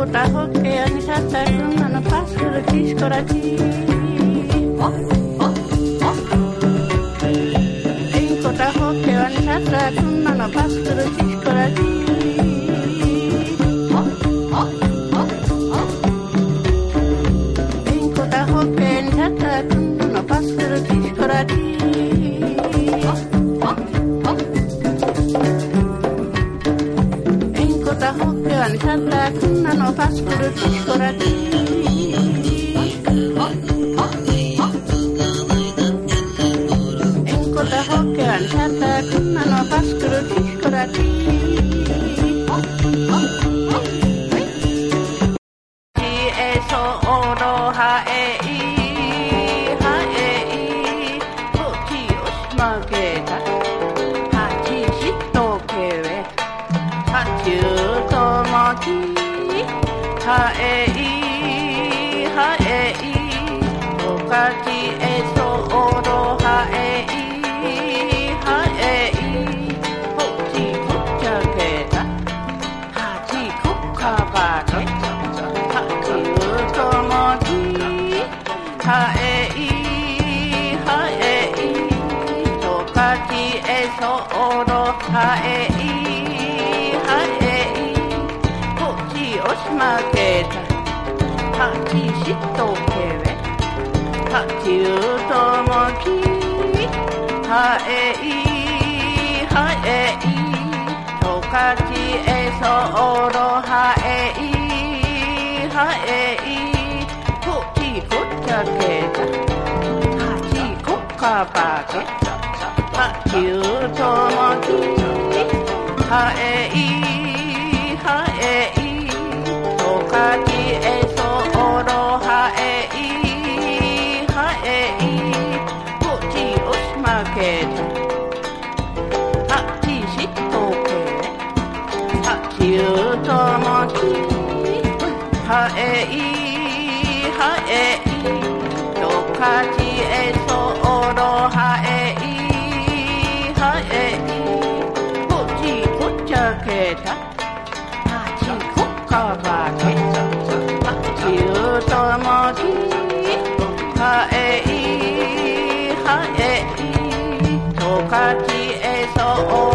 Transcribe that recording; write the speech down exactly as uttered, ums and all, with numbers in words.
Kota hoke ani sata kuna no paskuru kiskorati. In kota hoke ani sata kuna no paskuru kiskorati. In kota hoke ani sata kuna no paskuru kiskorati. Kota hoke ani sata kuna no paskuru kiskorati. En kota hoke ani sata kuna no paskuru kiskorati. Ti e so oro ha e i ha e i ko ti osmageta ha ti shito kewe ha ti ha e i ha e i okati e so oro ha e i ha e i hoti kucha keta ha ti kuka bate ha ti utomoti ha e i ha e i okati e so oro ha e i ha e i osmaketa ha ti shito kewe ha ti utomoki ha e i ha e i tokati e so oro ha e i ha e i hoti kucha keta ha ti kuka bake ha ti utomoki ha e i ha e i Kati e so oro ha e i ha e i Puti osmaketa ha ti shito kewe ha ti utomoki ha e i ha e i Kati e so oro ha e i ha e i Puti kucha keta ha ti kuka bake Utomoki ha e i ha e i Tokati e so